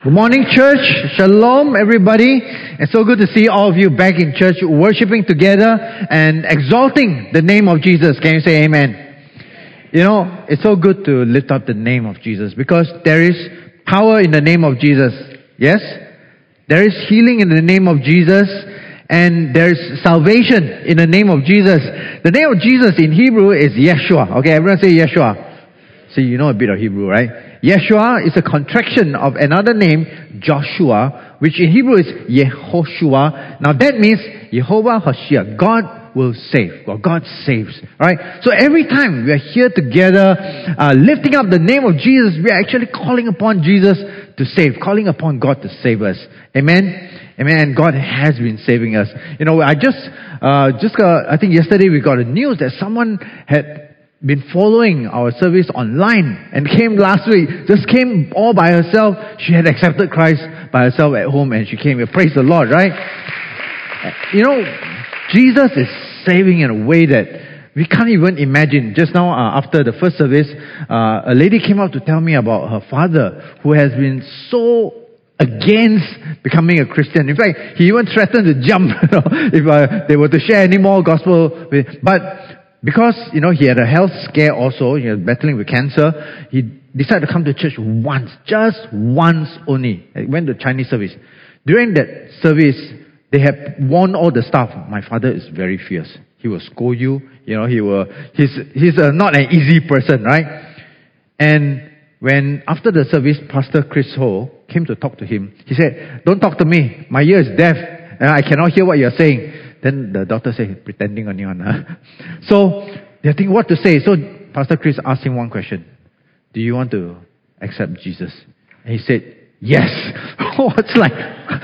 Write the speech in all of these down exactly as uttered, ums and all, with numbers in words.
Good morning, church. Shalom, everybody. It's so good to see all of you back in church, worshiping together and exalting the name of Jesus. Can you say amen? You know, it's so good to lift up the name of Jesus because there is power in the name of Jesus. Yes? There is healing in the name of Jesus, and there is salvation in the name of Jesus. The name of Jesus in Hebrew is Yeshua. Okay, everyone say Yeshua. See, you know a bit of Hebrew, right? Yeshua is a contraction of another name, Joshua, which in Hebrew is Yehoshua. Now that means Jehovah Hoshea, God will save, or God saves. Right? So every time we are here together, uh, lifting up the name of Jesus, we are actually calling upon Jesus to save, calling upon God to save us. Amen? Amen. And God has been saving us. You know, I just, uh, just got, I think yesterday we got a news that someone had been following our service online and came last week, just came all by herself. She had accepted Christ by herself at home and she came here. Praise the Lord, right? You know, Jesus is saving in a way that we can't even imagine. Just now, uh, after the first service, uh, a lady came up to tell me about her father who has been so against becoming a Christian. In fact, he even threatened to jump you know, if uh, they were to share any more gospel. With, but because, you know, he had a health scare also, he was battling with cancer, he decided to come to church once, just once only. He went to Chinese service. During that service, they had warned all the staff, my father is very fierce. He will scold you, you know, he will, he's, he's a, not an easy person, right? And when, after the service, Pastor Chris Ho came to talk to him, he said, don't talk to me, my ear is deaf, and I cannot hear what you're saying. Then the doctor said, pretending on you. Huh? So they're thinking what to say. So Pastor Chris asked him one question. Do you want to accept Jesus? And he said, yes. Oh, it's like,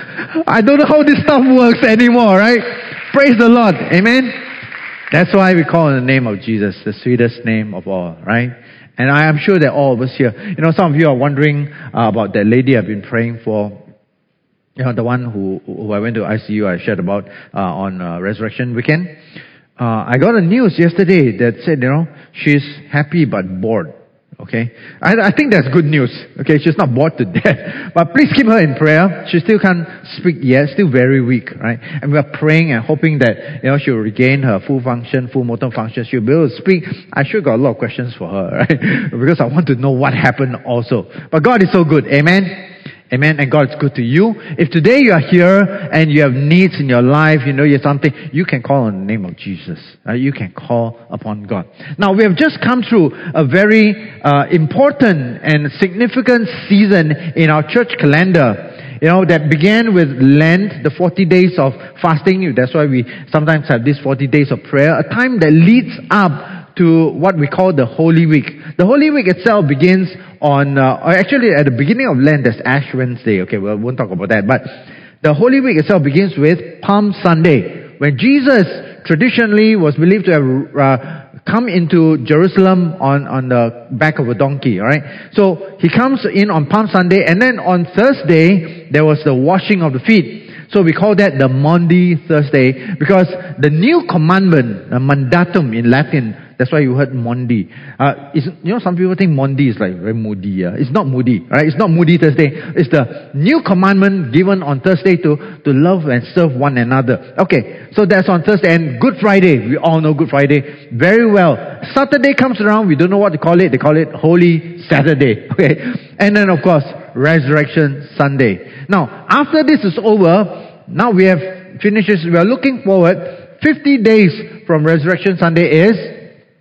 I don't know how this stuff works anymore, right? Praise the Lord. Amen. That's why we call on the name of Jesus, the sweetest name of all, right? And I am sure that all of us here, you know, some of you are wondering uh, about that lady I've been praying for. You know, the one who, who I went to I C U, I shared about uh, on uh, Resurrection Weekend. Uh, I got a news yesterday that said, you know, she's happy but bored. Okay? I, I think that's good news. Okay? She's not bored to death. But please keep her in prayer. She still can't speak yet, still very weak, right? And we are praying and hoping that, you know, she'll regain her full function, full motor function. She'll be able to speak. I sure got a lot of questions for her, right? Because I want to know what happened also. But God is so good. Amen? Amen. And God's good to you. If today you are here and you have needs in your life, you know you have something, you can call on the name of Jesus. Uh, you can call upon God. Now, we have just come through a very uh, important and significant season in our church calendar. You know, that began with Lent, the forty days of fasting. That's why we sometimes have these forty days of prayer, a time that leads up to what we call the Holy Week. The Holy Week itself begins on, uh, or actually at the beginning of Lent, there's Ash Wednesday. Okay, well, we won't talk about that. But the Holy Week itself begins with Palm Sunday, when Jesus traditionally was believed to have uh, come into Jerusalem on, on the back of a donkey, alright? So he comes in on Palm Sunday, and then on Thursday, there was the washing of the feet. So we call that the Maundy Thursday, because the new commandment, the mandatum in Latin, that's why you heard Maundy. Uh, is, you know, some people think Maundy is like very moody. Uh. It's not moody, right? It's not Moody Thursday. It's the new commandment given on Thursday to, to love and serve one another. Okay, so that's on Thursday. And Good Friday, we all know Good Friday very well. Saturday comes around, we don't know what to call it. They call it Holy Saturday. Okay, and then of course, Resurrection Sunday. Now, after this is over, now we have finished this. We are looking forward. fifty days from Resurrection Sunday is...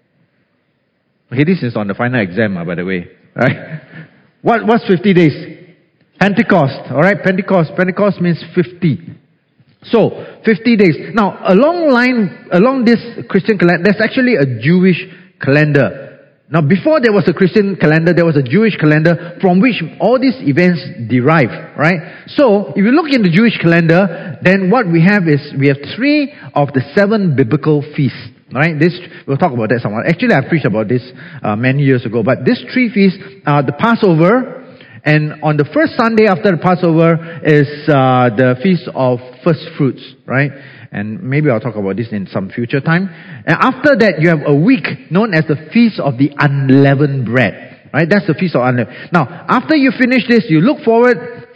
Okay, this is on the final exam, by the way. Right? What, what's fifty days? Pentecost. Alright, Pentecost. Pentecost means fifty. So, fifty days. Now, along line, along this Christian calendar, there's actually a Jewish calendar. Now, before there was a Christian calendar, there was a Jewish calendar from which all these events derive, right? So, if you look in the Jewish calendar, then what we have is, we have three of the seven biblical feasts. Alright, this, we'll talk about that somewhere. Actually, I preached about this uh, many years ago, but these three feasts are the Passover, and on the first Sunday after the Passover is uh, the Feast of First Fruits, right? And maybe I'll talk about this in some future time. And after that, you have a week known as the Feast of the Unleavened Bread, right? That's the Feast of Unleavened. Now, after you finish this, you look forward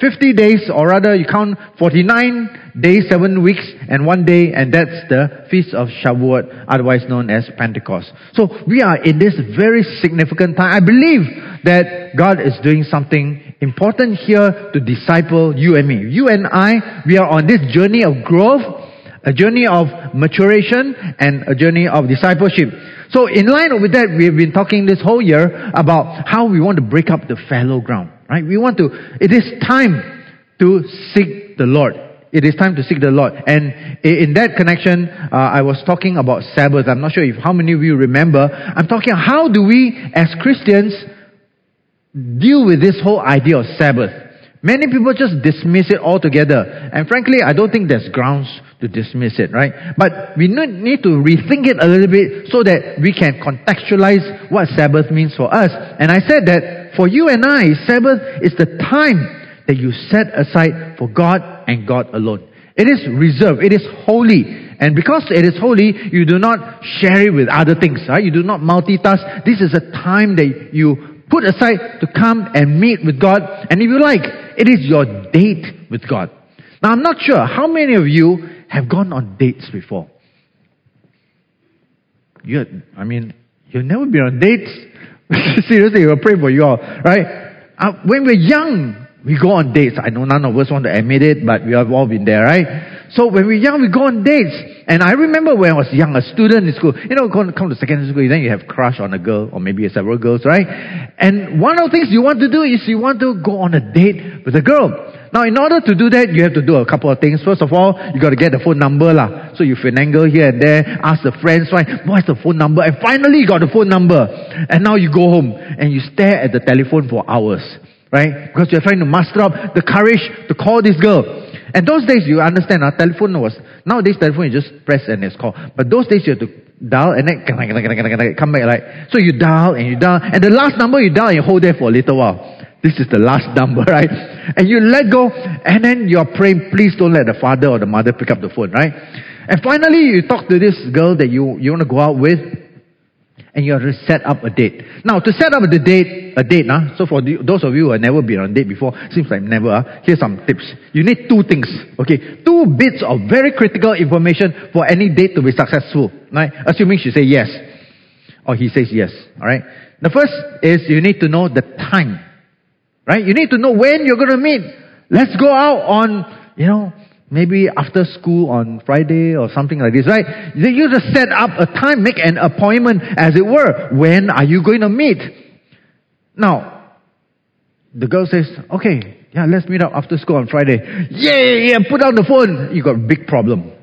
fifty days, or rather you count forty-nine days, seven weeks, and one day, and that's the Feast of Shavuot, otherwise known as Pentecost. So we are in this very significant time. I believe that God is doing something important here to disciple you and me. You and I, we are on this journey of growth, a journey of maturation, and a journey of discipleship. So in line with that, we've been talking this whole year about how we want to break up the fallow ground, right? We want to, it is time to seek the Lord. It is time to seek the Lord. And in that connection, uh, I was talking about Sabbath. I'm not sure if how many of you remember. I'm talking, how do we as Christians deal with this whole idea of Sabbath? Many people just dismiss it altogether. And frankly, I don't think there's grounds to dismiss it, right? But we need to rethink it a little bit so that we can contextualize what Sabbath means for us. And I said that for you and I, Sabbath is the time that you set aside for God and God alone. It is reserved. It is holy. And because it is holy, you do not share it with other things, right? You do not multitask. This is a time that you put aside to come and meet with God. And if you like, it is your date with God. Now, I'm not sure how many of you have gone on dates before. You, I mean, you've never been on dates. Seriously, we'll pray for you all, right? Uh, when we're young, we go on dates. I know none of us want to admit it, but we have all been there, right? So when we're young, we go on dates. And I remember when I was young, a student in school, you know, come to secondary school, then you have a crush on a girl, or maybe several girls, right? And one of the things you want to do is you want to go on a date with a girl. Now, in order to do that, you have to do a couple of things. First of all, you got to get the phone number lah. So you finagle here and there, ask the friends, right? What's the phone number? And finally, you got the phone number. And now you go home and you stare at the telephone for hours, right? Because you're trying to muster up the courage to call this girl. And those days, you understand, our telephone was, nowadays telephone you just press and it's called. But those days you have to dial and then come back, like, so you dial and you dial, and the last number you dial and you hold there for a little while. This is the last number, right? And you let go, and then you're praying, please don't let the father or the mother pick up the phone, right? And finally, you talk to this girl that you, you want to go out with, and you have to set up a date. Now, to set up the date, a date, huh? So for the, those of you who have never been on a date before, seems like never, huh? Here's some tips. You need two things, okay? Two bits of very critical information for any date to be successful, right? Assuming she says yes, or he says yes, alright? The first is you need to know the time, right? You need to know when you're going to meet. Let's go out on, you know, maybe after school on Friday or something like this, right? You just set up a time, make an appointment, as it were. When are you going to meet? Now, the girl says, okay, yeah, let's meet up after school on Friday. Yeah, yeah, put down the phone. You got a big problem.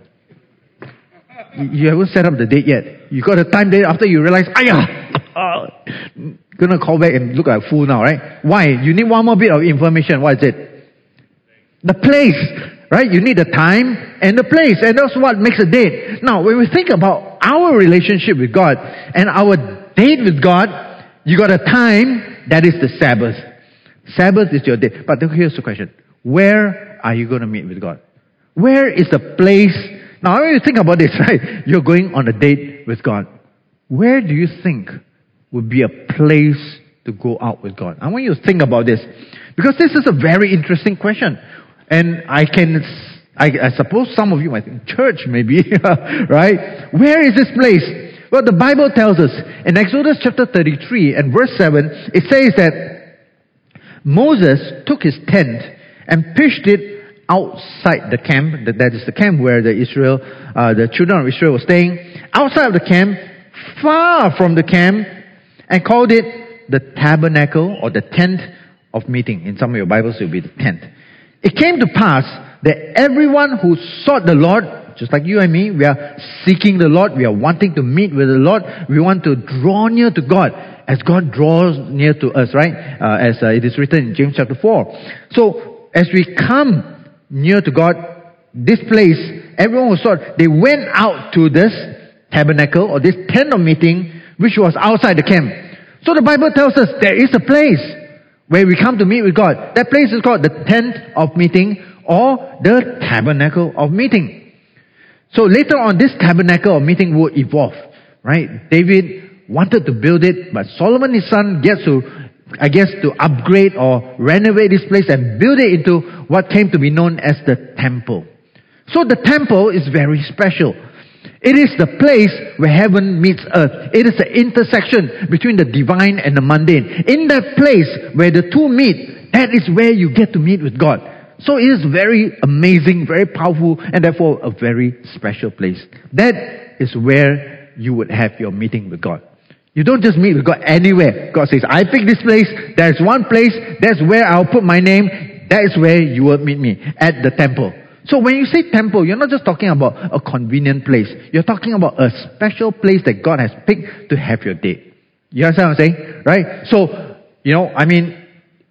You haven't set up the date yet. You got a time date after you realize, ayah, uh, gonna call back and look like a fool now, right? Why? You need one more bit of information. What is it? The place. Right? You need the time and the place. And that's what makes a date. Now, when we think about our relationship with God and our date with God, you got a time, that is the Sabbath. Sabbath is your date. But here's the question. Where are you going to meet with God? Where is the place? Now, when you think about this, right? You're going on a date with God. Where do you think would be a place to go out with God? I want you to think about this. Because this is a very interesting question. And I can, I, I suppose some of you might think, church maybe, right? Where is this place? Well, the Bible tells us in Exodus chapter thirty-three and verse seven, it says that Moses took his tent and pitched it outside the camp. That is the camp where the Israel, uh, the children of Israel were staying. Outside of the camp, far from the camp, and called it the tabernacle or the tent of meeting. In some of your Bibles, it will be the tent. It came to pass that everyone who sought the Lord, just like you and me, we are seeking the Lord, we are wanting to meet with the Lord, we want to draw near to God as God draws near to us, right? Uh, as uh, it is written in James chapter four. So, as we come near to God, this place, everyone who sought, they went out to this tabernacle or this tent of meeting, which was outside the camp. So the Bible tells us there is a place where we come to meet with God. That place is called the tent of meeting or the tabernacle of meeting. So later on, this tabernacle of meeting will evolve, right? David wanted to build it, but Solomon, his son, gets to I guess, to upgrade or renovate this place and build it into what came to be known as the temple. So the temple is very special. It is the place where heaven meets earth. It is the intersection between the divine and the mundane. In that place where the two meet, that is where you get to meet with God. So it is very amazing, very powerful, and therefore a very special place. That is where you would have your meeting with God. You don't just meet with God anywhere. God says, I pick this place, there's one place, that's where I'll put my name, that is where you will meet me, at the temple. So when you say temple, you're not just talking about a convenient place. You're talking about a special place that God has picked to have your date. You understand what I'm saying? Right? So, you know, I mean,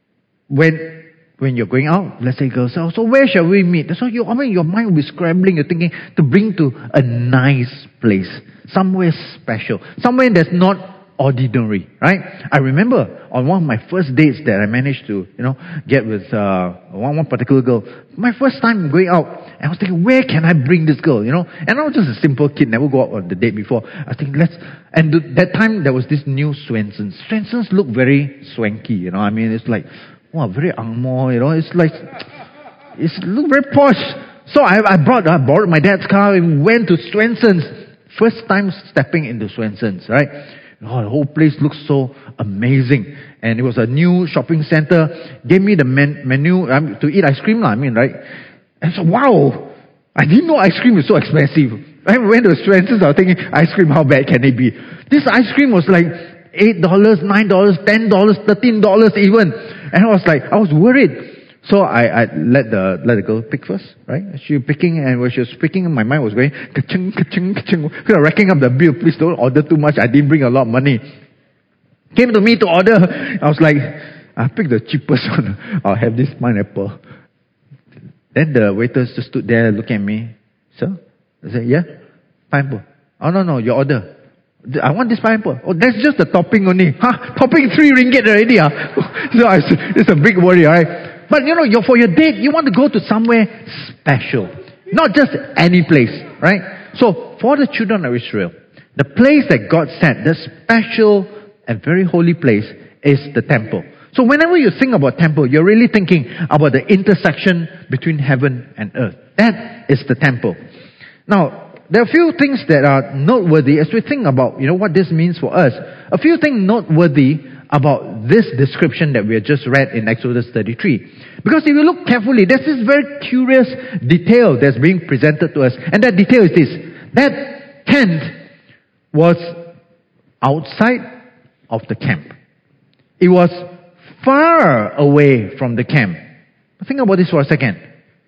when when you're going out, let's say girls, so, so where shall we meet? So you, I mean, your mind will be scrambling, you're thinking to bring to a nice place, somewhere special, somewhere that's not ordinary, right? I remember on one of my first dates that I managed to, you know, get with uh, one, one particular girl. My first time going out, I was thinking, where can I bring this girl, you know? And I was just a simple kid, never go out on the date before. I was thinking, let's, and th- that time there was this new Swensons. Swensons look very swanky, you know, I mean, it's like, wow, very angmo, you know, it's like, it's look very posh. So I, I brought, I borrowed my dad's car and went to Swensons. First time stepping into Swensons, right? Oh, the whole place looks so amazing. And it was a new shopping center. Gave me the men- menu um, to eat ice cream, I mean, right? And so, wow, I didn't know ice cream was so expensive. I went to Swensons, I was thinking, ice cream, how bad can it be? This ice cream was like eight dollars, nine dollars, ten dollars, thirteen dollars even. And I was like, I was worried. So I, I let the let the girl pick first, right? She was picking, and when she was picking, my mind was going ka-chung, ka-chung, ka-chung, racking up the bill. Please don't order too much. I didn't bring a lot of money. Came to me to order. I was like, I picked the cheapest one. I'll have this pineapple. Then the waiters just stood there looking at me. Sir? I said, yeah? Pineapple. Oh, no, no, your order. I want this pineapple. Oh, that's just the topping only. Huh? Topping three ringgit already. Huh? So I, it's a big worry, alright? But you know, you're, for your date, you want to go to somewhere special. Not just any place, right? So, for the children of Israel, the place that God set, the special and very holy place, is the temple. So whenever you think about temple, you're really thinking about the intersection between heaven and earth. That is the temple. Now, there are a few things that are noteworthy as we think about, you know, what this means for us. A few things noteworthy about this description that we have just read in Exodus thirty-three. Because if you look carefully, there's this very curious detail that's being presented to us. And that detail is this. That tent was outside of the camp. It was far away from the camp. Think about this for a second.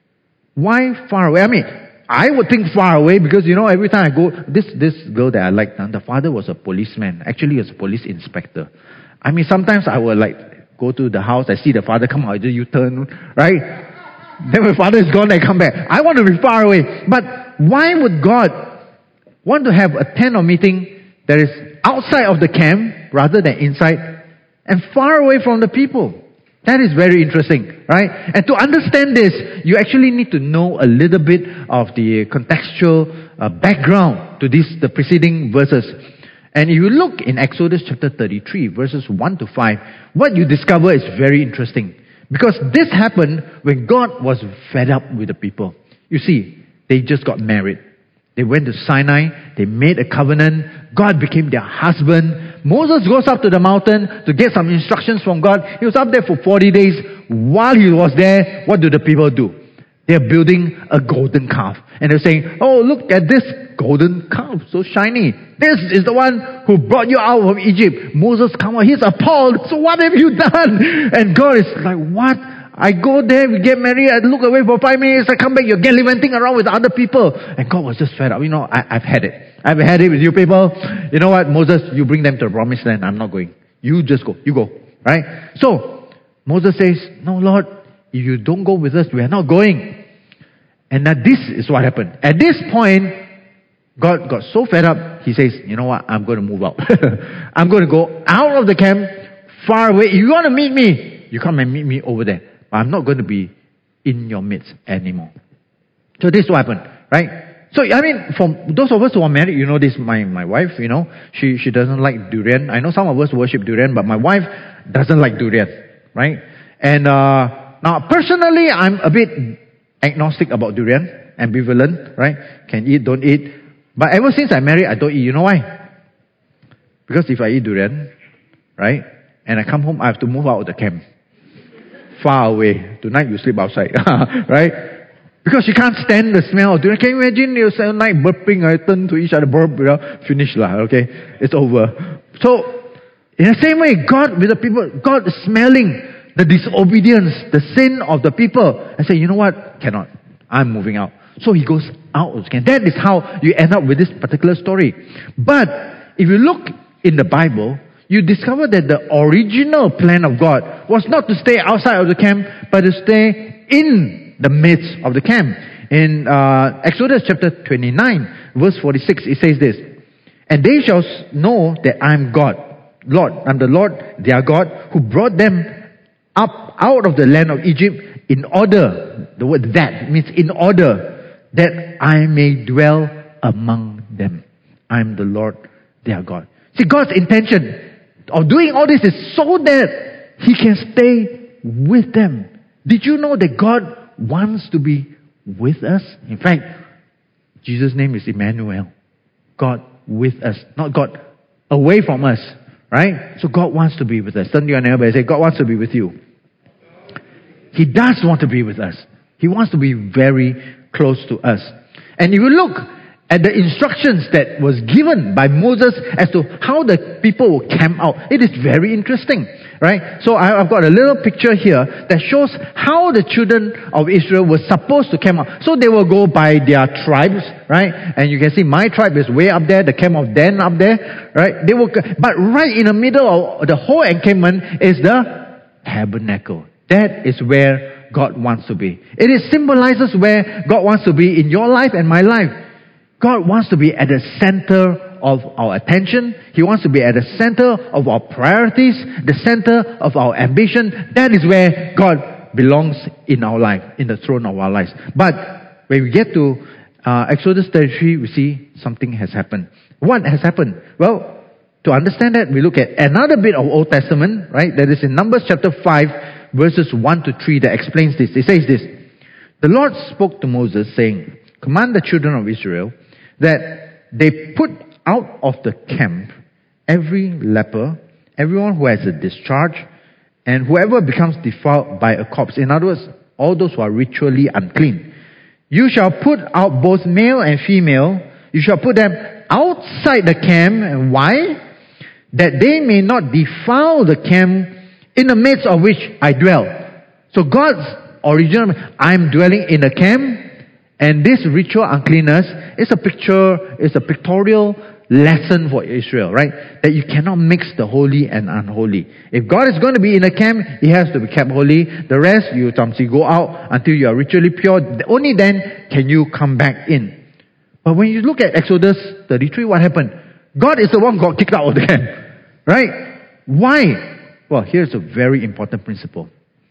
Why far away? I mean, I would think far away because, you know, every time I go, this, this girl that I liked, the father was a policeman. Actually, he was a police inspector. I mean, sometimes I would like go to the house, I see the father come out, I do U-turn, right? Then my father is gone, I come back. I want to be far away. But why would God want to have a tent of meeting that is outside of the camp rather than inside and far away from the people? That is very interesting, right? And to understand this, you actually need to know a little bit of the contextual uh, background to this, the preceding verses. And if you look in Exodus chapter thirty-three, verses one to five, what you discover is very interesting. Because this happened when God was fed up with the people. You see, they just got married. They went to Sinai, they made a covenant, God became their husband. Moses goes up to the mountain to get some instructions from God. He was up there for forty days. While he was there, what do the people do? They're building a golden calf. And they're saying, oh, look at this golden calf, so shiny. This is the one who brought you out of Egypt. Moses, come on, he's appalled. So what have you done? And God is like, what? I go there, we get married, I look away for five minutes, I come back, you're gallivanting around with other people. And God was just fed up. You know, I, I've had it. I've had it with you people. You know what, Moses, you bring them to the promised land. I'm not going. You just go. You go. Right? So, Moses says, no, Lord, if you don't go with us, we are not going. And now this is what happened. At this point, God got so fed up, he says, you know what, I'm going to move out. I'm going to go out of the camp, far away. If you want to meet me, you come and meet me over there. But I'm not going to be in your midst anymore. So this is what happened, right? So, I mean, for those of us who are married, you know this, my, my wife, you know, she, she doesn't like durian. I know some of us worship durian, but my wife, doesn't like durian, right? And uh, now, personally, I'm a bit agnostic about durian, ambivalent, right? Can eat, don't eat. But ever since I married, I don't eat. You know why? Because if I eat durian, right, and I come home, I have to move out of the camp. Far away. Tonight you sleep outside, right? Because you can't stand the smell of durian. Can you imagine you say night burping, I turn to each other, burp, you know, finish lah, okay? It's over. So, in the same way, God with the people, God is smelling the disobedience, the sin of the people, and say, you know what? Cannot. I'm moving out. So he goes out of the camp. That is how you end up with this particular story. But, if you look in the Bible, you discover that the original plan of God was not to stay outside of the camp, but to stay in the midst of the camp. In uh, Exodus chapter twenty-nine, verse forty-six, it says this, and they shall know that I am God, Lord, I'm the Lord, their God, who brought them up out of the land of Egypt in order, the word that means in order, that I may dwell among them. I am the Lord, their God. See, God's intention of doing all this is so that He can stay with them. Did you know that God wants to be with us? In fact, Jesus' name is Emmanuel. God with us, not God away from us, right? So God wants to be with us. Turn to your neighbor and say, God wants to be with you. He does want to be with us. He wants to be very close to us. And if you look at the instructions that was given by Moses as to how the people will camp out, it is very interesting, right? So I've got a little picture here that shows how the children of Israel were supposed to camp out. So they will go by their tribes, right? And you can see my tribe is way up there, the camp of Dan up there, right? They will, but right in the middle of the whole encampment is the tabernacle. That is where God wants to be. It is symbolizes where God wants to be in your life and my life. God wants to be at the center of our attention. He wants to be at the center of our priorities, the center of our ambition. That is where God belongs in our life, in the throne of our lives. But when we get to uh, Exodus thirty-three, we see something has happened. What has happened? Well, to understand that, we look at another bit of Old Testament, right? That is in Numbers chapter five, verses one to three, that explains this. It says this, the Lord spoke to Moses, saying, command the children of Israel that they put out of the camp every leper, everyone who has a discharge, and whoever becomes defiled by a corpse. In other words, all those who are ritually unclean. You shall put out both male and female. You shall put them outside the camp. And why? That they may not defile the camp in the midst of which I dwell. So God's original, I'm dwelling in a camp, and this ritual uncleanness is a picture, is a pictorial lesson for Israel, right? That you cannot mix the holy and unholy. If God is going to be in a camp, He has to be kept holy. The rest, you tamsi go out until you are ritually pure. Only then can you come back in. But when you look at Exodus thirty-three, what happened? God is the one who got kicked out of the camp, right? Why? Well, here's a very important principle.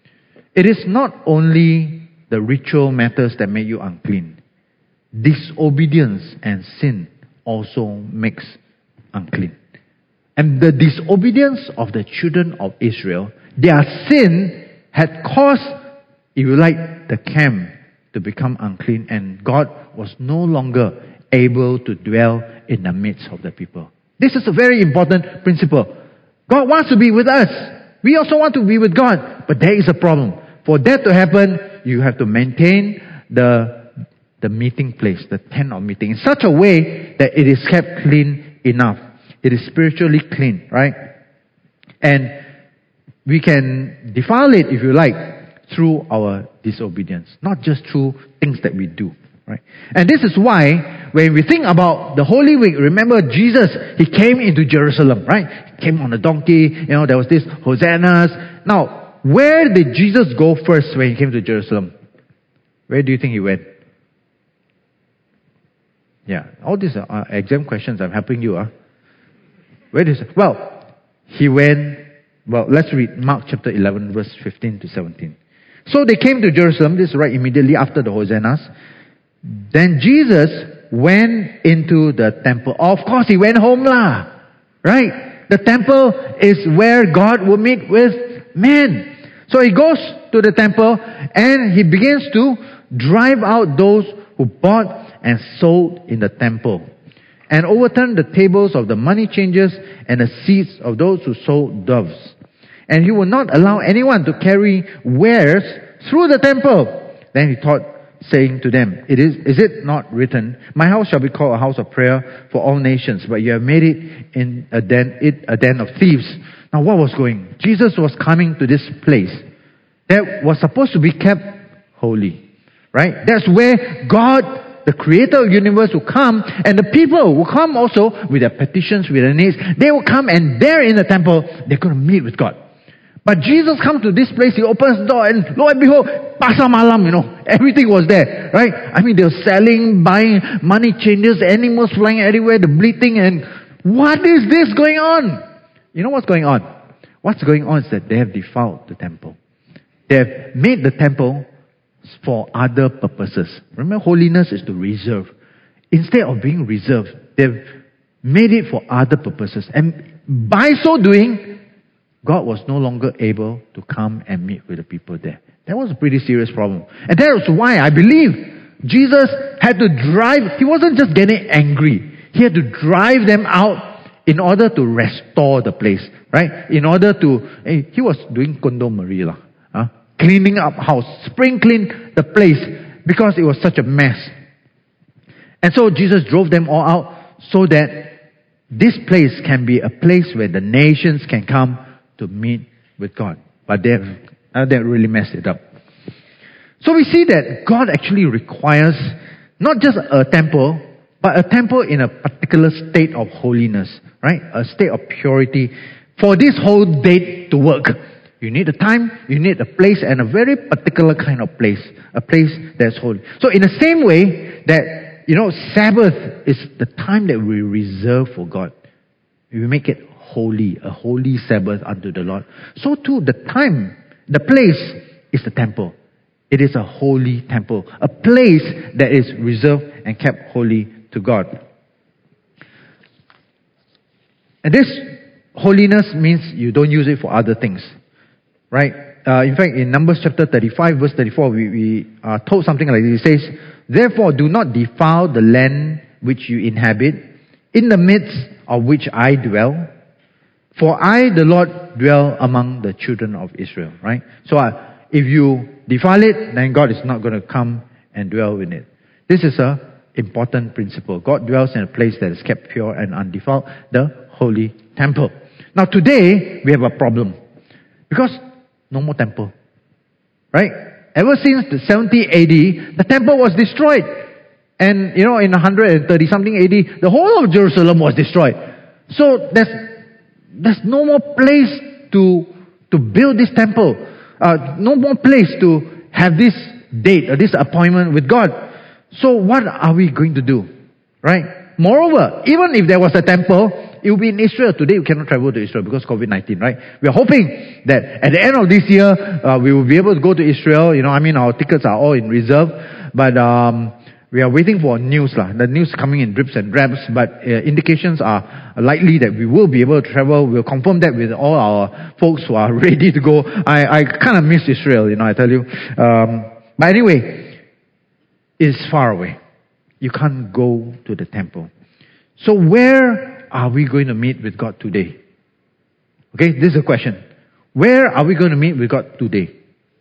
It is not only the ritual matters that make you unclean. Disobedience and sin also makes unclean. And the disobedience of the children of Israel, their sin had caused, if you like, the camp to become unclean, and God was no longer able to dwell in the midst of the people. This is a very important principle. God wants to be with us. We also want to be with God. But there is a problem. For that to happen, you have to maintain the, the meeting place, the tent of meeting, in such a way that it is kept clean enough. It is spiritually clean, right? And we can defile it, if you like, through our disobedience, not just through things that we do, right? And this is why, when we think about the Holy Week, remember Jesus, He came into Jerusalem, right? He came on a donkey, you know, there was this hosannas. Now, where did Jesus go first when He came to Jerusalem? Where do you think He went? Yeah, all these are exam questions. I'm helping you. Huh? Where did He? Well, He went, well, let's read Mark chapter eleven, verse fifteen to seventeen. So they came to Jerusalem, this is right immediately after the hosannas. Then Jesus went into the temple. Of course, He went home lah, right? The temple is where God will meet with man. So he goes to the temple and he begins to drive out those who bought and sold in the temple, and overturn the tables of the money changers and the seats of those who sold doves. And he will not allow anyone to carry wares through the temple. Then he taught, saying to them, It is, is it not written, My house shall be called a house of prayer for all nations, but you have made it in a den, it a den of thieves. Now what was going? Jesus was coming to this place that was supposed to be kept holy. Right? That's where God, the creator of the universe, will come, and the people will come also with their petitions, with their needs. They will come, and there in the temple, they're going to meet with God. But Jesus comes to this place, he opens the door, and lo and behold, pasar malam, you know, everything was there, right? I mean, they were selling, buying, money changers, animals flying everywhere, the bleating, and what is this going on? You know what's going on? What's going on is that they have defiled the temple. They have made the temple for other purposes. Remember, holiness is to reserve. Instead of being reserved, they've made it for other purposes. And by so doing, God was no longer able to come and meet with the people there. That was a pretty serious problem. And that was why I believe Jesus had to drive, he wasn't just getting angry. He had to drive them out in order to restore the place. Right? In order to, hey, he was doing kondo marila. Huh? Cleaning up house, sprinkling the place because it was such a mess. And so Jesus drove them all out so that this place can be a place where the nations can come to meet with God. But they've, uh, they really messed it up. So we see that God actually requires not just a temple, but a temple in a particular state of holiness, right? A state of purity for this whole date to work. You need a time, you need a place, and a very particular kind of place. A place that's holy. So in the same way that, you know, Sabbath is the time that we reserve for God. We make it holy, a holy Sabbath unto the Lord. So too, the time, the place is the temple. It is a holy temple. A place that is reserved and kept holy to God. And this holiness means you don't use it for other things. Right? Uh, in fact, in Numbers chapter thirty-five, verse thirty-four, we, we are told something like this. It says, Therefore do not defile the land which you inhabit, in the midst of which I dwell. For I, the Lord, dwell among the children of Israel. Right? So uh, if you defile it, then God is not going to come and dwell in it. This is a important principle. God dwells in a place that is kept pure and undefiled, the holy temple. Now today, we have a problem. Because no more temple. Right? Ever since the seventy A D, the temple was destroyed. And, you know, in one hundred thirty something A D, the whole of Jerusalem was destroyed. So there's there's no more place to to build this temple. Uh, no more place to have this date or this appointment with God. So what are we going to do? Right? Moreover, even if there was a temple, it will be in Israel. Today we cannot travel to Israel because COVID nineteen, right? We are hoping that at the end of this year, uh, we will be able to go to Israel. You know, I mean, our tickets are all in reserve. But um, we are waiting for news. lah. The news coming in drips and drabs. But uh, indications are likely that we will be able to travel. We'll confirm that with all our folks who are ready to go. I, I kind of miss Israel, you know, I tell you. Um, but anyway, it's far away. You can't go to the temple. So where are we going to meet with God today? Okay, this is a question. Where are we going to meet with God today?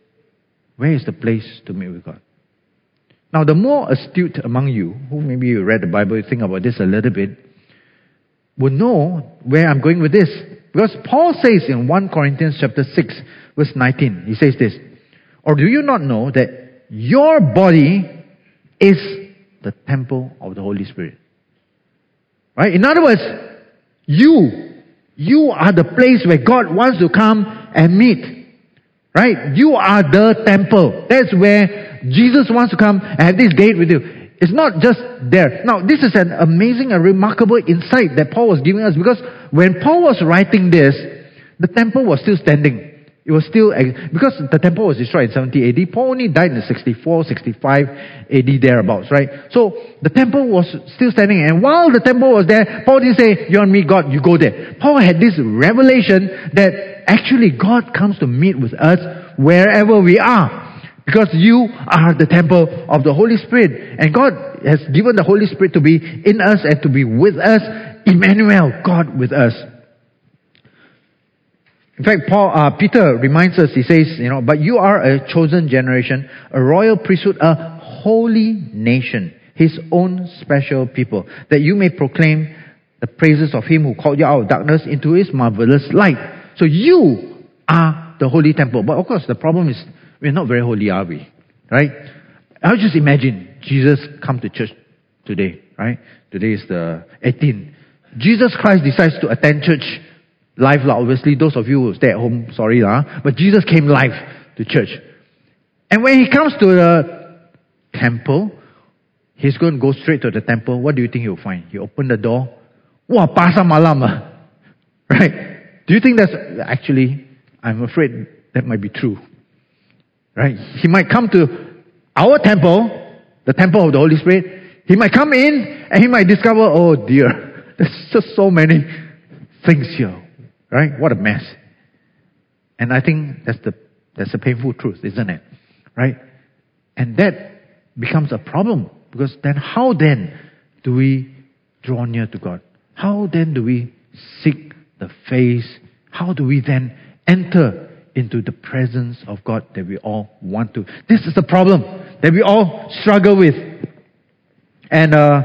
Where is the place to meet with God? Now, the more astute among you, who maybe you read the Bible, you think about this a little bit, will know where I'm going with this. Because Paul says in First Corinthians chapter six, verse nineteen, he says this, Or do you not know that your body is the temple of the Holy Spirit? Right? In other words, you, you are the place where God wants to come and meet. Right? You are the temple. That's where Jesus wants to come and have this date with you. It's not just there. Now, this is an amazing and remarkable insight that Paul was giving us, because when Paul was writing this, the temple was still standing. It was still, because the temple was destroyed in seventy A D, Paul only died in sixty-four, sixty-five A D thereabouts, right? So the temple was still standing, and while the temple was there, Paul didn't say, you and me, God, you go there. Paul had this revelation that actually God comes to meet with us wherever we are, because you are the temple of the Holy Spirit, and God has given the Holy Spirit to be in us and to be with us. Emmanuel, God with us. In fact, Paul, uh, Peter reminds us, he says, you know, but you are a chosen generation, a royal priesthood, a holy nation, his own special people, that you may proclaim the praises of him who called you out of darkness into his marvelous light. So you are the holy temple. But of course, the problem is, we're not very holy, are we? Right? I'll just imagine Jesus come to church today, right? Today is the eighteenth. Jesus Christ decides to attend church live, lah. Obviously, those of you who stay at home, sorry, lah. But Jesus came live to church. And when he comes to the temple, he's going to go straight to the temple. What do you think he'll find? He opened the door. Wah, pasar malam. Ah. Right? Do you think that's... Actually, I'm afraid that might be true. Right? He might come to our temple, the temple of the Holy Spirit. He might come in and he might discover, oh dear, there's just so many things here. Right? What a mess. And I think that's the that's the painful truth, isn't it? Right? And that becomes a problem, because then how then do we draw near to God? How then do we seek the face? How do we then enter into the presence of God that we all want to? This is the problem that we all struggle with. And uh,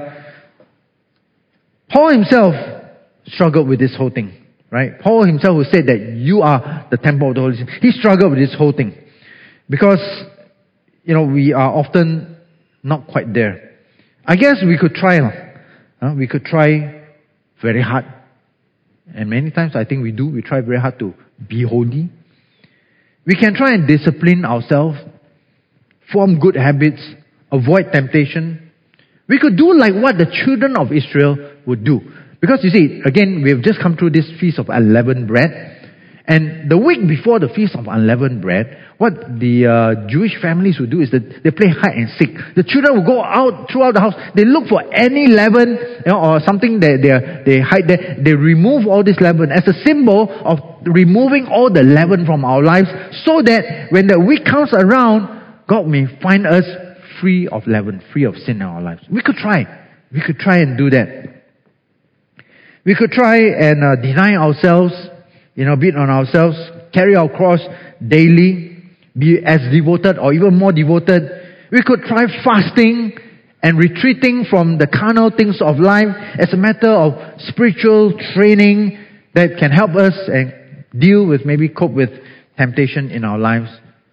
Paul himself struggled with this whole thing. Right? Paul himself who said that you are the temple of the Holy Spirit. He struggled with this whole thing. Because, you know, we are often not quite there. I guess we could try. Uh, we could try very hard. And many times I think we do. We try very hard to be holy. We can try and discipline ourselves, form good habits, avoid temptation. We could do like what the children of Israel would do. Because you see, again, we have just come through this Feast of Unleavened Bread. And the week before the Feast of Unleavened Bread, what the uh, Jewish families would do is that they play hide and seek. The children would go out throughout the house. They look for any leaven, you know, or something that they they hide there. They remove all this leaven as a symbol of removing all the leaven from our lives, so that when the week comes around, God may find us free of leaven, free of sin in our lives. We could try. We could try and do that. We could try and uh, deny ourselves, you know, beat on ourselves, carry our cross daily, be as devoted or even more devoted. We could try fasting and retreating from the carnal things of life as a matter of spiritual training that can help us and deal with, maybe cope with temptation in our lives.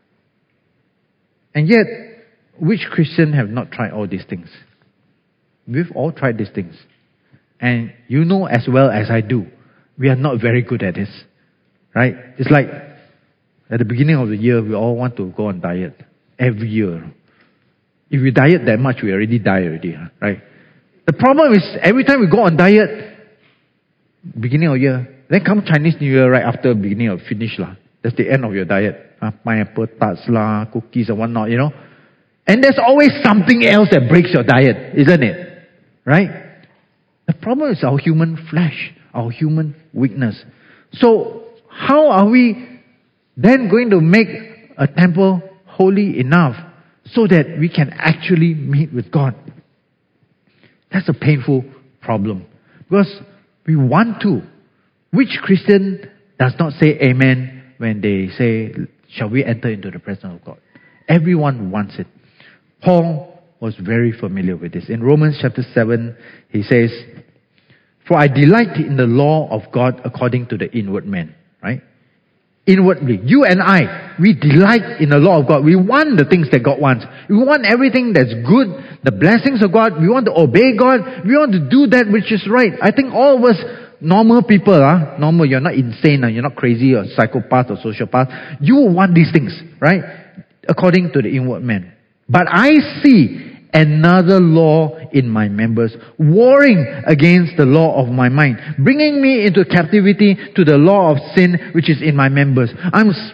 And yet, which Christian have not tried all these things? We've all tried these things. And you know as well as I do, we are not very good at this. Right? It's like, at the beginning of the year, we all want to go on diet. Every year. If we diet that much, we already die already. Right? The problem is, every time we go on diet, beginning of year, then come Chinese New Year right after beginning of finish lah. That's the end of your diet. Uh, pineapple tarts lah, cookies and whatnot, you know. And there's always something else that breaks your diet, isn't it? Right? The problem is our human flesh, our human weakness. So, how are we then going to make a temple holy enough so that we can actually meet with God? That's a painful problem. Because we want to. Which Christian does not say amen when they say, shall we enter into the presence of God? Everyone wants it. Paul was very familiar with this. In Romans chapter seven, he says, for I delight in the law of God according to the inward man. Right? Inwardly. You and I, we delight in the law of God. We want the things that God wants. We want everything that's good, the blessings of God. We want to obey God. We want to do that which is right. I think all of us, normal people, huh? normal, you're not insane, you're not crazy or psychopath or sociopath. You want these things, right? According to the inward man. But I see another law in my members, warring against the law of my mind, bringing me into captivity to the law of sin which is in my members. I'm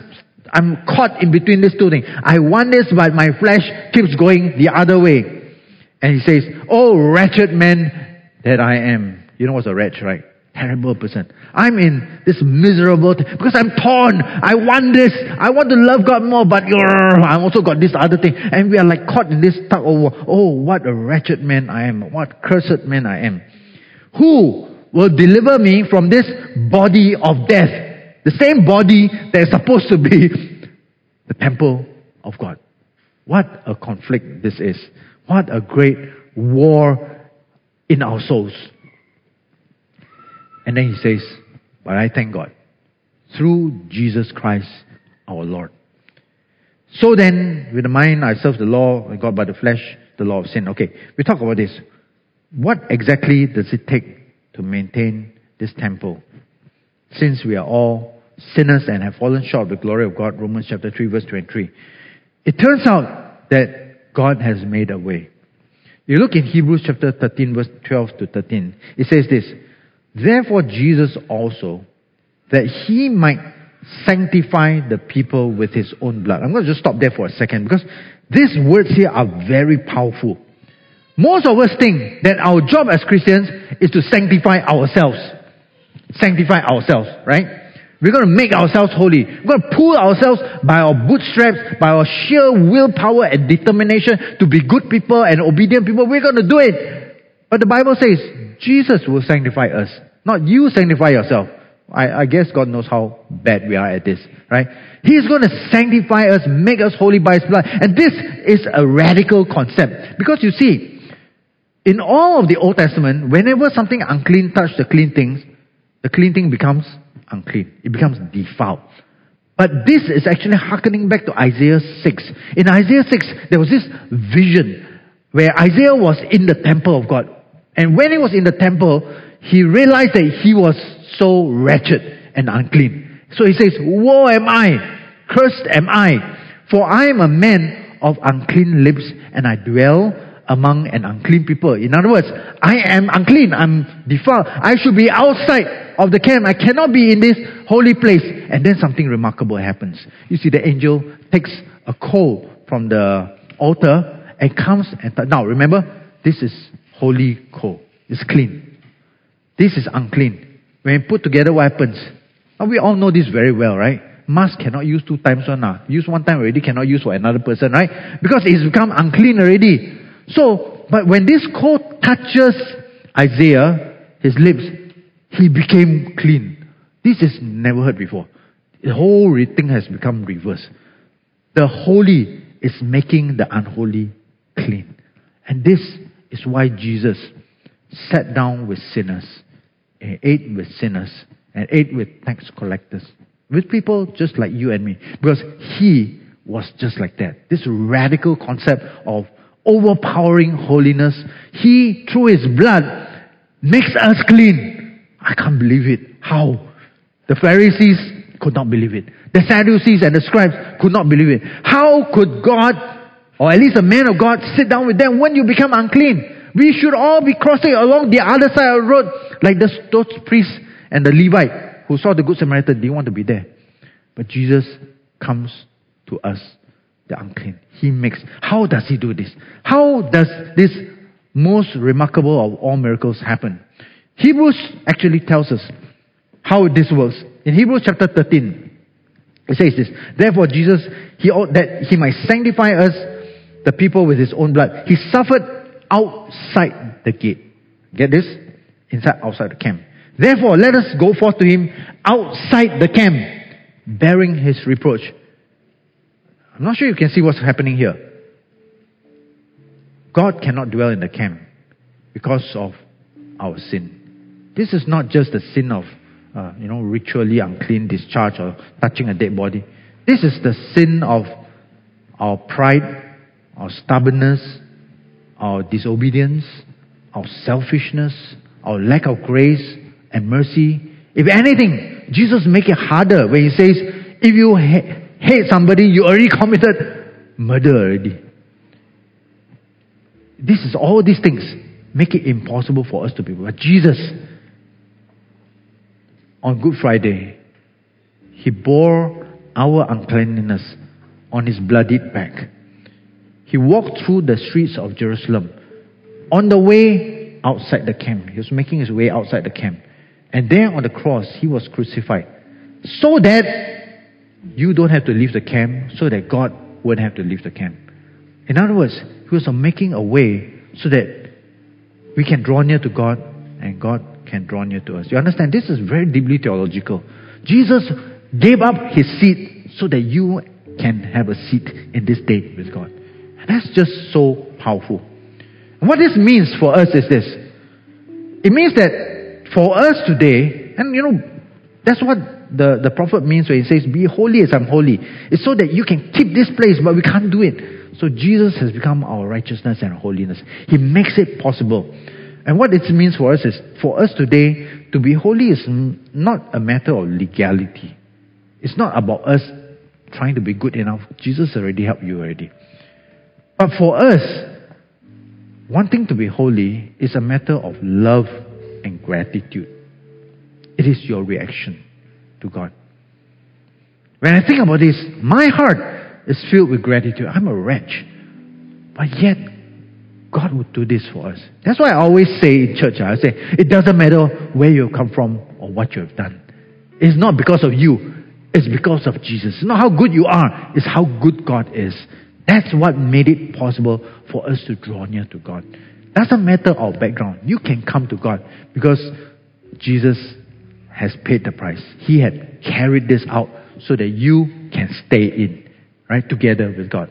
I'm caught in between these two things. I want this, but my flesh keeps going the other way. And he says, oh, wretched man that I am. You know what's a wretch, right? Terrible person. I'm in this miserable thing because I'm torn. I want this. I want to love God more, but uh, I also got this other thing. And we are like caught in this tug of war. Oh, what a wretched man I am. What cursed man I am. Who will deliver me from this body of death? The same body that is supposed to be the temple of God. What a conflict this is. What a great war in our souls. And then he says, but I thank God through Jesus Christ our Lord. So then, with the mind I serve the law of God, by the flesh the law of sin. Okay, we talk about this. What exactly does it take to maintain this temple? Since we are all sinners and have fallen short of the glory of God, Romans chapter three verse twenty-three. It turns out that God has made a way. You look in Hebrews chapter thirteen verse twelve to thirteen. It says this, therefore Jesus also, that he might sanctify the people with his own blood. I'm going to just stop there for a second because these words here are very powerful. Most of us think that our job as Christians is to sanctify ourselves. Sanctify ourselves, right? We're going to make ourselves holy. We're going to pull ourselves by our bootstraps, by our sheer willpower and determination to be good people and obedient people. We're going to do it. But the Bible says Jesus will sanctify us, not you sanctify yourself. I, I guess God knows how bad we are at this, right? He's going to sanctify us, make us holy by His blood. And this is a radical concept. Because you see, in all of the Old Testament, whenever something unclean touched the clean things, the clean thing becomes unclean. It becomes defiled. But this is actually hearkening back to Isaiah six. In Isaiah six, there was this vision where Isaiah was in the temple of God. And when he was in the temple, he realized that he was so wretched and unclean. So he says, woe am I, cursed am I, for I am a man of unclean lips, and I dwell among an unclean people. In other words, I am unclean, I'm defiled. I should be outside of the camp. I cannot be in this holy place. And then something remarkable happens. You see, the angel takes a coal from the altar and comes and... Th- now, remember, this is holy coal. It's clean. This is unclean. When you put together, what happens? Now, we all know this very well, right? Mask cannot use two times one. Now. Use one time already, cannot use for another person, right? Because it's become unclean already. So, but when this coal touches Isaiah, his lips, he became clean. This is never heard before. The whole thing has become reversed. The holy is making the unholy clean. And this is why Jesus sat down with sinners and ate with sinners and ate with tax collectors. With people just like you and me. Because he was just like that. This radical concept of overpowering holiness. He, through his blood, makes us clean. I can't believe it. How? The Pharisees could not believe it. The Sadducees and the scribes could not believe it. How could God, or at least a man of God, sit down with them when you become unclean? We should all be crossing along the other side of the road, like the, those priests and the Levite who saw the Good Samaritan didn't want to be there. But Jesus comes to us, the unclean. He makes. How does he do this? How does this most remarkable of all miracles happen? Hebrews actually tells us how this works. In Hebrews chapter thirteen, it says this, therefore Jesus, he that he might sanctify us, the people, with his own blood, he suffered outside the gate. Get this? Inside, outside the camp. Therefore, let us go forth to him outside the camp, bearing his reproach. I'm not sure you can see what's happening here. God cannot dwell in the camp because of our sin. This is not just the sin of, uh, you know, ritually unclean discharge or touching a dead body. This is the sin of our pride, our stubbornness, our disobedience, our selfishness, our lack of grace and mercy. If anything, Jesus make it harder when he says, if you ha- hate somebody, you already committed murder already. This is all these things make it impossible for us to be. But Jesus, on Good Friday, he bore our uncleanness on his bloodied back. He walked through the streets of Jerusalem on the way outside the camp. He was making his way outside the camp. And there on the cross, he was crucified. So that you don't have to leave the camp, so that God wouldn't have to leave the camp. In other words, he was making a way so that we can draw near to God and God can draw near to us. You understand? This is very deeply theological. Jesus gave up his seat so that you can have a seat in this day with God. And that's just so powerful. And what this means for us is this. It means that for us today, and you know, that's what the, the prophet means when he says, be holy as I'm holy. It's so that you can keep this place, but we can't do it. So Jesus has become our righteousness and holiness. He makes it possible. And what it means for us is, for us today, to be holy is n- not a matter of legality. It's not about us trying to be good enough. Jesus already helped you already. But for us, wanting to be holy is a matter of love and gratitude. It is your reaction to God. When I think about this, my heart is filled with gratitude. I'm a wretch. But yet, God would do this for us. That's why I always say in church, I say, it doesn't matter where you come from or what you have done. It's not because of you. It's because of Jesus. It's not how good you are. It's how good God is. That's what made it possible for us to draw near to God. Doesn't matter our background. You can come to God because Jesus has paid the price. He had carried this out so that you can stay in, right, together with God.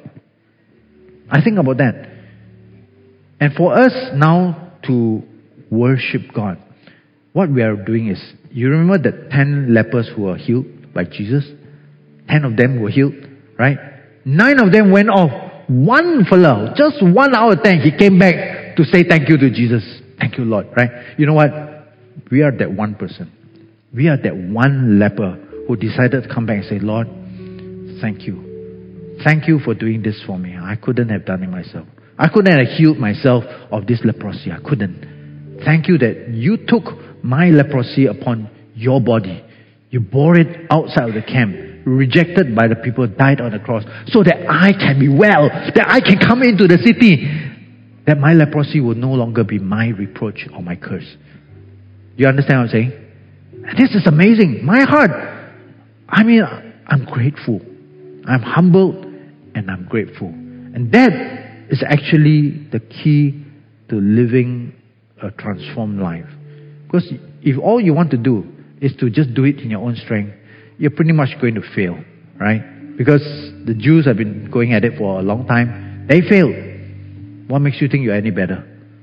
I think about that. And for us now to worship God, what we are doing is, you remember the ten lepers who were healed by Jesus? Ten of them were healed, right? Nine of them went off. One fellow, just one out of ten, he came back to say thank you to Jesus. Thank you, Lord, right? You know what? We are that one person. We are that one leper who decided to come back and say, Lord, thank you. Thank you for doing this for me. I couldn't have done it myself. I couldn't have healed myself of this leprosy. I couldn't. Thank you that you took my leprosy upon your body. You bore it outside of the camp, rejected by the people, died on the cross, so that I can be well, that I can come into the city, that my leprosy will no longer be my reproach or my curse. You understand what I'm saying? And this is amazing. My heart, I mean, I'm grateful. I'm humbled and I'm grateful. And that is actually the key to living a transformed life. Because if all you want to do is to just do it in your own strength, you're pretty much going to fail, right? Because the Jews have been going at it for a long time. They failed. What makes you think you're any better?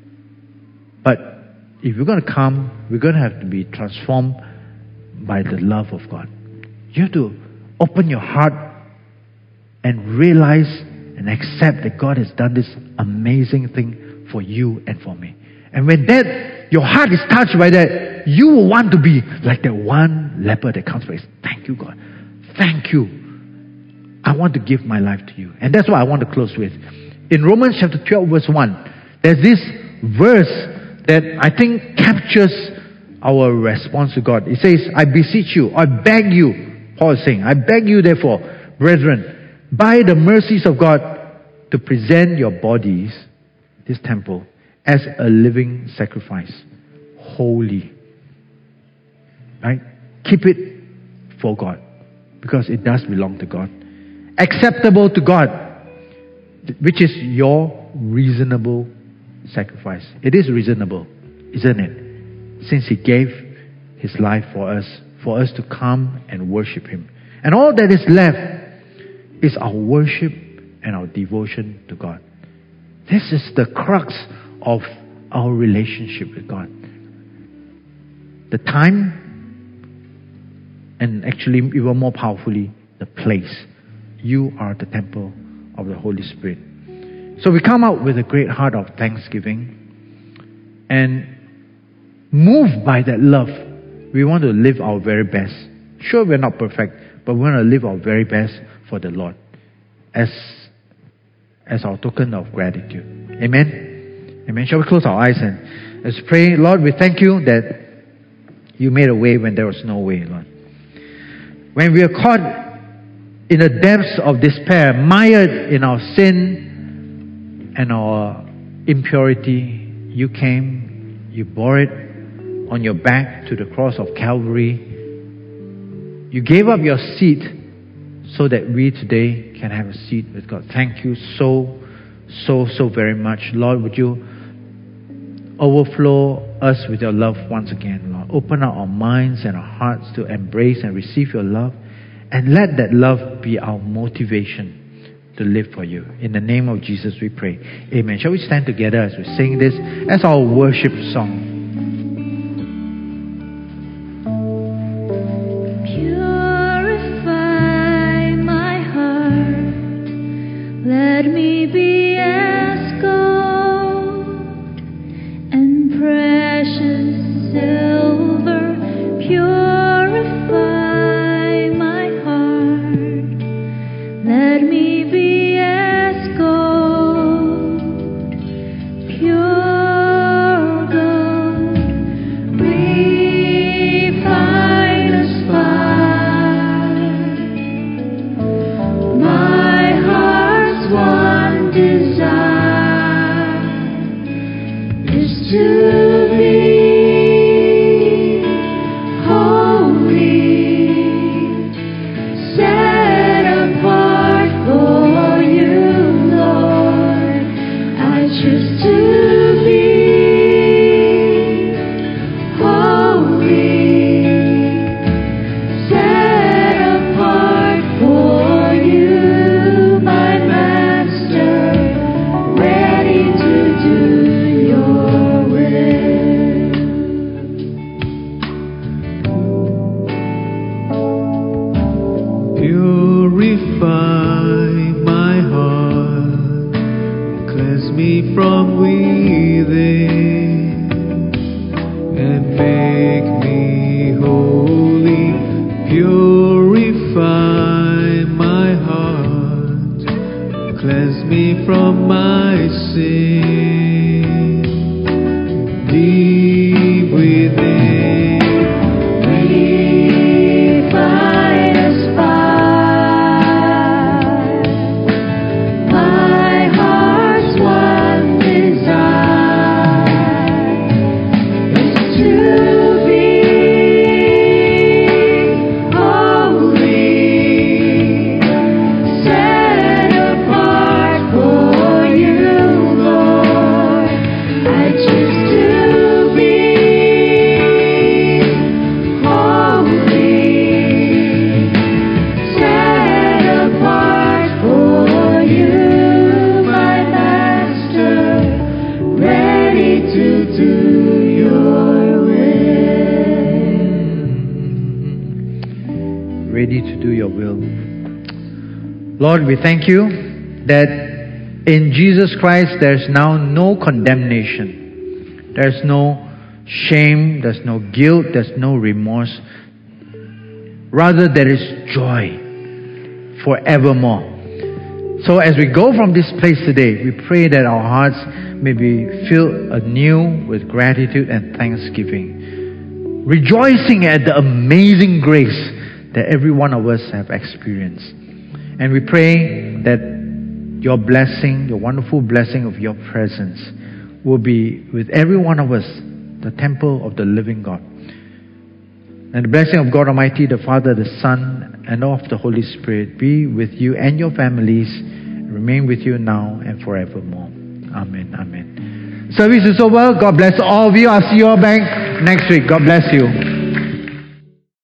But if you're going to come, we're going to have to be transformed by the love of God. You have to open your heart and realize and accept that God has done this amazing thing for you and for me. And when that, your heart is touched by that, you will want to be like that one leper that comes back. Thank you, God. Thank you. I want to give my life to you. And that's what I want to close with. In Romans chapter twelve, verse one, there's this verse that I think captures our response to God. It says, I beseech you, I beg you, Paul is saying, I beg you therefore, brethren, by the mercies of God, to present your bodies, this temple, as a living sacrifice, holy. Right? Keep it for God, because it does belong to God. Acceptable to God, which is your reasonable sacrifice. It is reasonable, isn't it? Since He gave His life for us, for us to come and worship Him. And all that is left is our worship and our devotion to God. This is the crux of our relationship with God. The time, and actually even more powerfully, the place. You are the temple of the Holy Spirit. So we come out with a great heart of thanksgiving, and moved by that love, we want to live our very best. Sure, we're not perfect, but we want to live our very best for the Lord as, as our token of gratitude. Amen? Amen. Shall we close our eyes and let's pray. Lord, we thank you that you made a way when there was no way, Lord. When we are caught in the depths of despair, mired in our sin and our impurity, you came, you bore it on your back to the cross of Calvary. You gave up your seat so that we today can have a seat with God. Thank you so, so, so very much. Lord, would you overflow us with your love once again, Lord. Open up our minds and our hearts to embrace and receive your love. And let that love be our motivation to live for you. In the name of Jesus we pray. Amen. Shall we stand together as we sing this as our worship song? Purify my heart. Let me be as gold and precious silver. Purify Let me be as gold, pure gold, refined fire. My heart's one desire is to be from within and make me holy. Purify my heart, cleanse me from my sin. Deep within, refine us fire. My heart's one Lord, we thank you that in Jesus Christ there's now no condemnation. There's no shame, there's no guilt, there's no remorse. Rather, there is joy forevermore. So as we go from this place today, we pray that our hearts may be filled anew with gratitude and thanksgiving, rejoicing at the amazing grace that every one of us have experienced. And we pray that your blessing, your wonderful blessing of your presence will be with every one of us, the temple of the living God. And the blessing of God Almighty, the Father, the Son, and of the Holy Spirit be with you and your families, and remain with you now and forevermore. Amen. Amen. Service is over. God bless all of you. I'll see you all back next week. God bless you.